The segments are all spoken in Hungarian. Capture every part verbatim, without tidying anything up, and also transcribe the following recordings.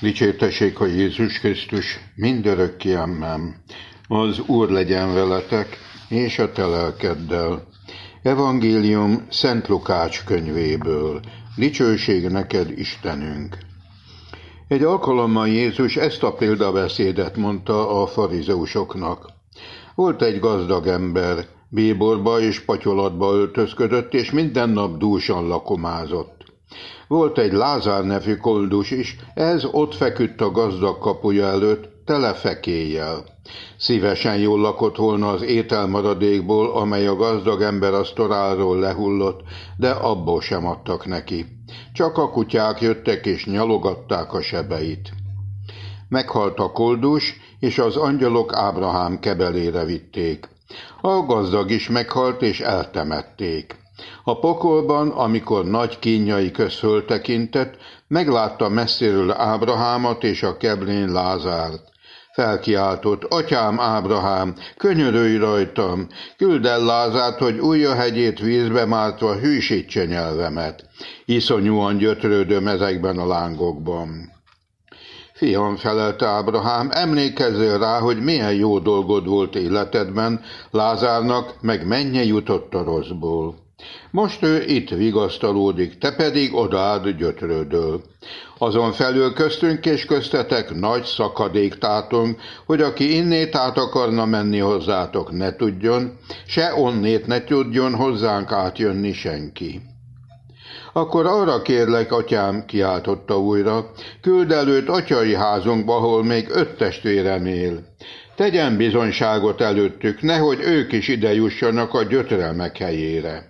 Dicsértessék a Jézus Krisztus, mindörökké amen. Az Úr legyen veletek, és a te lelkeddel. Evangélium Szent Lukács könyvéből. Dicsőség neked, Istenünk! Egy alkalommal Jézus ezt a példabeszédet mondta a farizeusoknak. Volt egy gazdag ember, bíborba és patyolatba öltözködött, és minden nap dúsan lakomázott. Volt egy Lázár nevű koldus is, ez ott feküdt a gazdag kapuja előtt, tele fekéllyel. Szívesen jól lakott volna az ételmaradékból, amely a gazdag ember asztaláról lehullott, de abból sem adtak neki. Csak a kutyák jöttek és nyalogatták a sebeit. Meghalt a koldus, és az angyalok Ábrahám kebelére vitték. A gazdag is meghalt, és eltemették. A pokolban, amikor nagy kínjai közt föltekintett, meglátta messziről Ábrahámot és a keblén Lázárt. Felkiáltott: Atyám Ábrahám, könyörülj rajtam, küld el Lázárt, hogy ujjahegyét vízbe mártva hűsítse nyelvemet. Iszonyúan gyötrődöm ezekben a lángokban. Fiam, felelte Ábrahám, emlékezzél rá, hogy milyen jó dolgod volt életedben, Lázárnak meg mennyi jutott a rosszból. Most ő itt vigasztalódik, te pedig odaád gyötrődöl. Azon felül köztünk és köztetek nagy szakadék tátong, hogy aki innét át akarna menni hozzátok, ne tudjon, se onnét ne tudjon hozzánk átjönni senki. Akkor arra kérlek, atyám, kiáltotta újra, küld előtt atyai házunkba, ahol még öt testvérem él. Tegyen bizonyságot előttük, nehogy ők is ide jussanak a gyötrelmek helyére.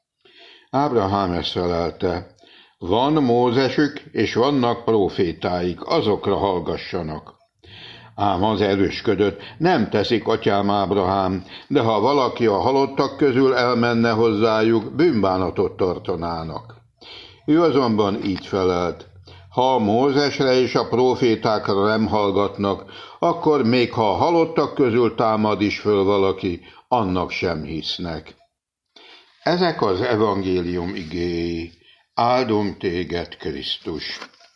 Ábrahám ezt felelte: Van Mózesük, és vannak prófétáik, azokra hallgassanak. Ám az erősködött: Nem teszik, atyám Ábrahám, de ha valaki a halottak közül elmenne hozzájuk, bűnbánatot tartanának. Ő azonban így felelt: Ha a Mózesre és a prófétákra nem hallgatnak, akkor még ha a halottak közül támad is föl valaki, annak sem hisznek. Ezek az evangélium igéi. Áldunk téged, Krisztus!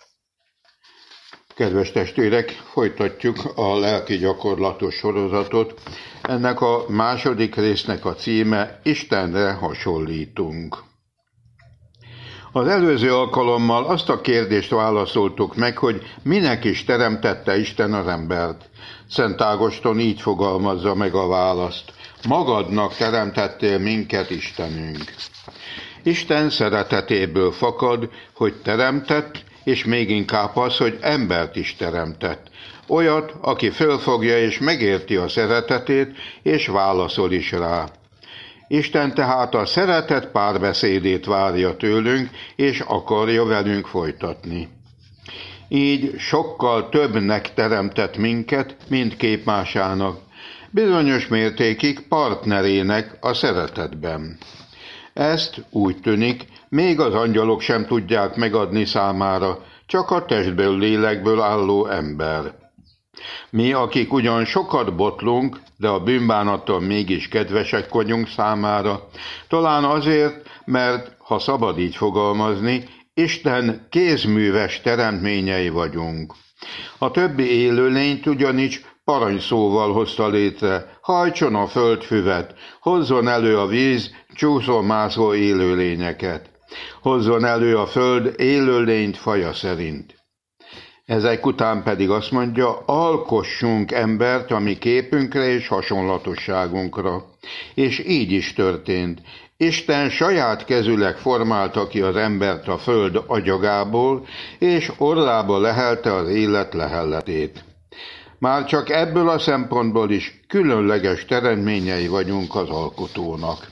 Kedves testvérek, folytatjuk a lelki gyakorlatos sorozatot. Ennek a második résznek a címe Istenre hasonlítunk. Az előző alkalommal azt a kérdést válaszoltuk meg, hogy minek is teremtette Isten az embert. Szent Ágoston így fogalmazza meg a választ: Magadnak teremtettél minket, Istenünk. Isten szeretetéből fakad, hogy teremtett, és még inkább az, hogy embert is teremtett. Olyat, aki fölfogja és megérti a szeretetét, és válaszol is rá. Isten tehát a szeretet párbeszédét várja tőlünk, és akarja velünk folytatni. Így sokkal többnek teremtett minket, mint képmásának, bizonyos mértékig partnerének a szeretetben. Ezt úgy tűnik, még az angyalok sem tudják megadni számára, csak a testből, lélekből álló ember. Mi, akik ugyan sokat botlunk, de a bűnbánattól mégis kedvesek vagyunk számára, talán azért, mert, ha szabad így fogalmazni, Isten kézműves teremtményei vagyunk. A többi élőlényt ugyanis parancsszóval hozta létre: hajtson a föld füvet, hozzon elő a víz csúszó-mászó élőlényeket, hozzon elő a föld élőlényt faja szerint. Ezek után pedig azt mondja: alkossunk embert a mi képünkre és hasonlatosságunkra. És így is történt. Isten saját kezűleg formálta ki az embert a föld agyagából, és orrába lehelte az élet lehelletét. Már csak ebből a szempontból is különleges teremtményei vagyunk az alkotónak.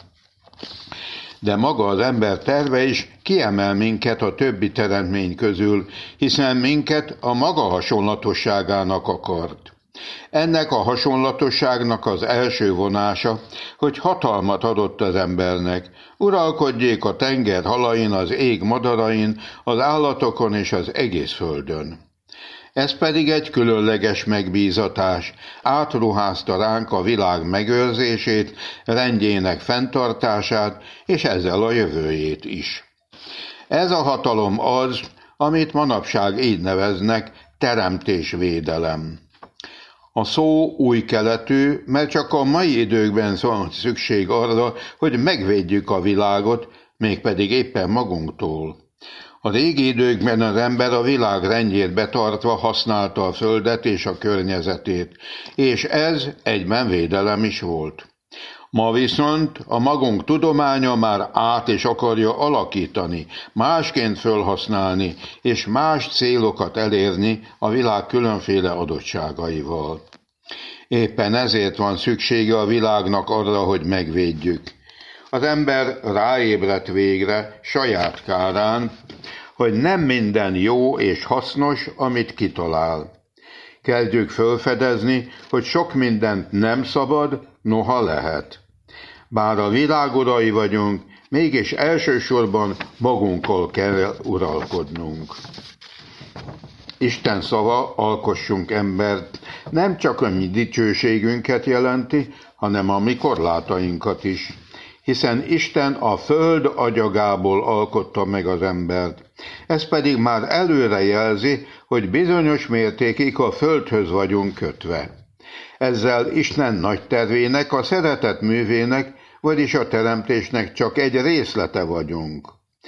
De maga az ember terve is kiemel minket a többi teremtmény közül, hiszen minket a maga hasonlatosságának akart. Ennek a hasonlatosságnak az első vonása, hogy hatalmat adott az embernek: uralkodjék a tenger halain, az ég madarain, az állatokon és az egész földön. Ez pedig egy különleges megbízatás, átruházta ránk a világ megőrzését, rendjének fenntartását, és ezzel a jövőjét is. Ez a hatalom az, amit manapság így neveznek teremtésvédelem. A szó új keletű, mert csak a mai időkben van szükség arra, hogy megvédjük a világot, mégpedig éppen magunktól. A régi időkben az ember a világ rendjét betartva használta a földet és a környezetét, és ez egyben védelem is volt. Ma viszont a magunk tudománya már át is akarja alakítani, másként fölhasználni, és más célokat elérni a világ különféle adottságaival. Éppen ezért van szüksége a világnak arra, hogy megvédjük. Az ember ráébredt végre saját kárán, hogy nem minden jó és hasznos, amit kitalál. Kezdjük fölfedezni, hogy sok mindent nem szabad, noha lehet. Bár a világ urai vagyunk, mégis elsősorban magunkkal kell uralkodnunk. Isten szava, alkossunk embert, nem csak a mi dicsőségünket jelenti, hanem a mi korlátainkat is. Hiszen Isten a föld agyagából alkotta meg az embert. Ez pedig már előre jelzi, hogy bizonyos mértékig a földhöz vagyunk kötve. Ezzel Isten nagy tervének, a szeretet művének, vagyis a teremtésnek csak egy részlete vagyunk.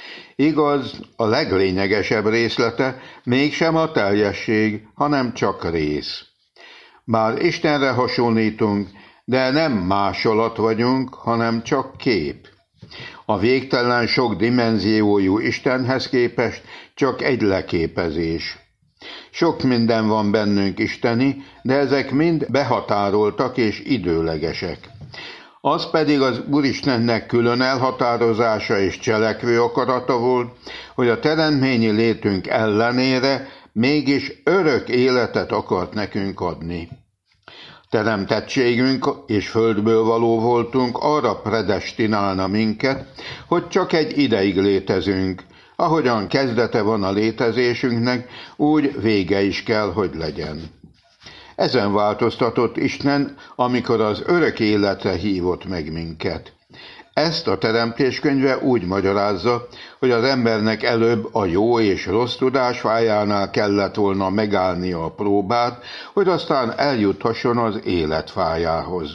Igaz, a leglényegesebb részlete mégsem a teljesség, hanem csak rész. Bár Istenre hasonlítunk, de nem másolat vagyunk, hanem csak kép. A végtelen sok dimenziójú Istenhez képest csak egy leképezés. Sok minden van bennünk isteni, de ezek mind behatároltak és időlegesek. Az pedig az Úristennek külön elhatározása és cselekvő akarata volt, hogy a teremtményi létünk ellenére mégis örök életet akart nekünk adni. Teremtettségünk és földből való voltunk arra predestinálna minket, hogy csak egy ideig létezünk. Ahogyan kezdete van a létezésünknek, úgy vége is kell, hogy legyen. Ezen változtatott Isten, amikor az örök életre hívott meg minket. Ezt a teremtéskönyve úgy magyarázza, hogy az embernek előbb a jó és rossz tudás fájánál kellett volna megállnia a próbát, hogy aztán eljuthasson az élet fájához.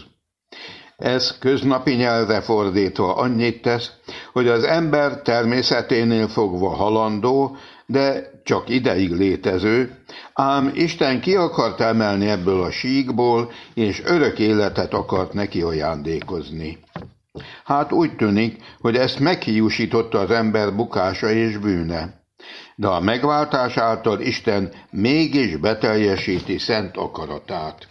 Ez köznapi nyelvre fordítva annyit tesz, hogy az ember természeténél fogva halandó, de csak ideig létező, ám Isten ki akart emelni ebből a síkból, és örök életet akart neki ajándékozni. Hát úgy tűnik, hogy ezt meghiúsította az ember bukása és bűne. De a megváltás által Isten mégis beteljesíti szent akaratát.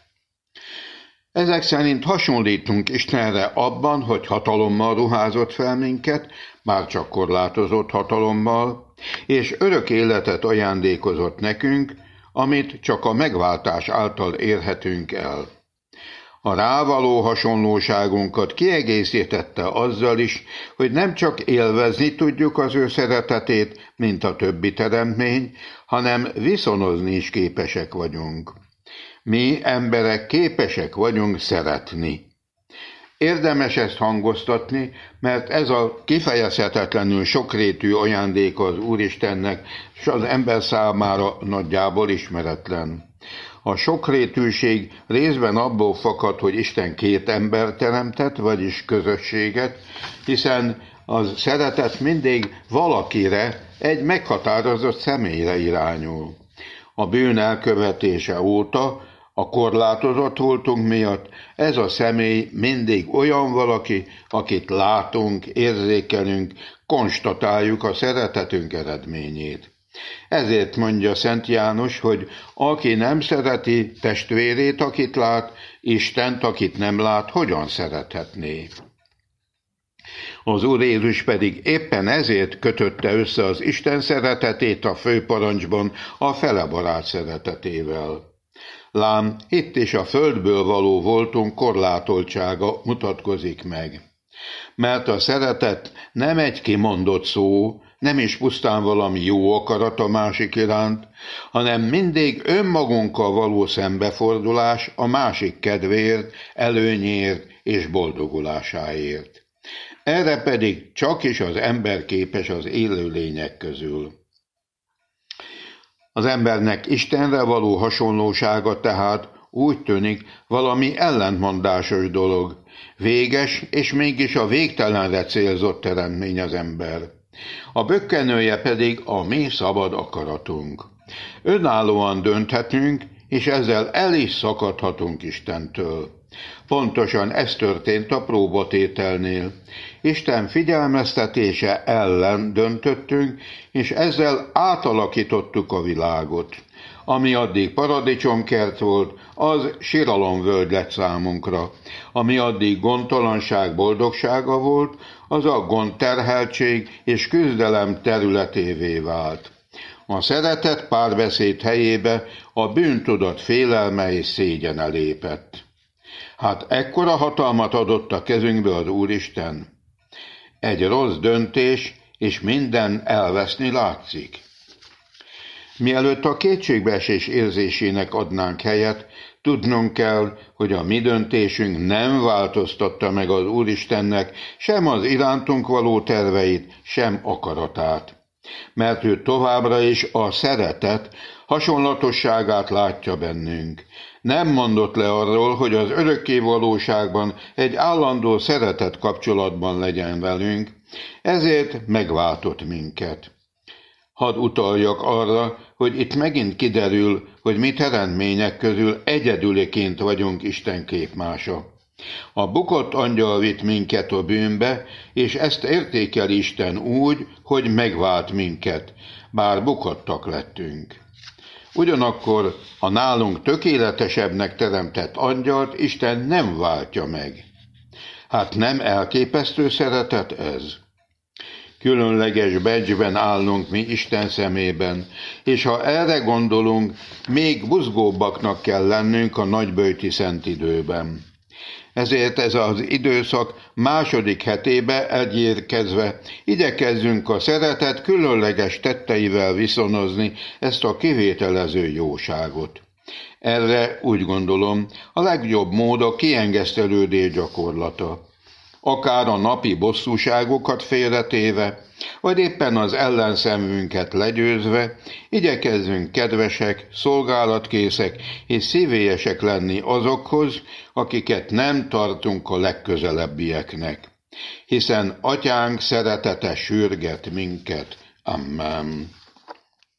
Ezek szerint hasonlítunk Istenre abban, hogy hatalommal ruházott fel minket, bár csak korlátozott hatalommal, és örök életet ajándékozott nekünk, amit csak a megváltás által érhetünk el. A rávaló hasonlóságunkat kiegészítette azzal is, hogy nem csak élvezni tudjuk az ő szeretetét, mint a többi teremtmény, hanem viszonozni is képesek vagyunk. Mi emberek képesek vagyunk szeretni. Érdemes ezt hangoztatni, mert ez a kifejezhetetlenül sokrétű ajándék az Úristennek, és az ember számára nagyjából ismeretlen. A sokrétűség részben abból fakad, hogy Isten két ember teremtett, vagyis közösséget, hiszen a szeretet mindig valakire, egy meghatározott személyre irányul. A bűn elkövetése óta, a korlátozott voltunk miatt, ez a személy mindig olyan valaki, akit látunk, érzékelünk, konstatáljuk a szeretetünk eredményét. Ezért mondja Szent János, hogy aki nem szereti testvérét, akit lát, Istent, akit nem lát, hogyan szerethetné? Az Úr Jézus pedig éppen ezért kötötte össze az Isten szeretetét a főparancsban a felebarát szeretetével. Lám, itt is a földből való voltunk korlátoltsága mutatkozik meg. Mert a szeretet nem egy kimondott szó, nem is pusztán valami jó akarat a másik iránt, hanem mindig önmagunkkal való szembefordulás a másik kedvéért, előnyért és boldogulásáért. Erre pedig csak is az ember képes az élőlények közül. Az embernek Istenre való hasonlósága tehát úgy tűnik valami ellentmondásos dolog. Véges, és mégis a végtelenre célzott teremtmény az ember. A bökkenője pedig a mi szabad akaratunk. Önállóan dönthetünk, és ezzel el is szakadhatunk Istentől. Pontosan ez történt a próbatételnél. Isten figyelmeztetése ellen döntöttünk, és ezzel átalakítottuk a világot. Ami addig paradicsomkert volt, az siralomvölgy lett számunkra. Ami addig gondtalanság boldogsága volt, az a gondterheltség és küzdelem területévé vált. A szeretet párbeszéd helyébe a bűntudat félelme és szégyene lépett. Hát ekkora hatalmat adott a kezünkbe az Úristen? Egy rossz döntés, és minden elveszni látszik. Mielőtt a kétségbeesés érzésének adnánk helyet, tudnunk kell, hogy a mi döntésünk nem változtatta meg az Úristennek sem az irántunk való terveit, sem akaratát. Mert ő továbbra is a szeretet hasonlatosságát látja bennünk. Nem mondott le arról, hogy az örökké valóságban egy állandó szeretet kapcsolatban legyen velünk, ezért megváltott minket. Hadd utaljak arra, hogy itt megint kiderül, hogy mi teremtmények közül egyedüliként vagyunk Isten képmása. A bukott angyal vitt minket a bűnbe, és ezt értékel Isten úgy, hogy megvált minket, bár bukottak lettünk. Ugyanakkor a nálunk tökéletesebbnek teremtett angyalt Isten nem váltja meg. Hát nem elképesztő szeretet ez? Különleges becsben állunk mi Isten szemében, és ha erre gondolunk, még buzgóbbaknak kell lennünk a nagyböjti szentidőben. Ezért ez az időszak második hetébe elérkezve igyekezzünk a szeretet különleges tetteivel viszonozni ezt a kivételező jóságot. Erre úgy gondolom a legjobb mód a kiengesztelődés gyakorlata. Akár a napi bosszúságokat félretéve, vagy éppen az ellenszemünket legyőzve, igyekezzünk kedvesek, szolgálatkészek és szívélyesek lenni azokhoz, akiket nem tartunk a legközelebbieknek. Hiszen Atyánk szeretete sürget minket. Amen.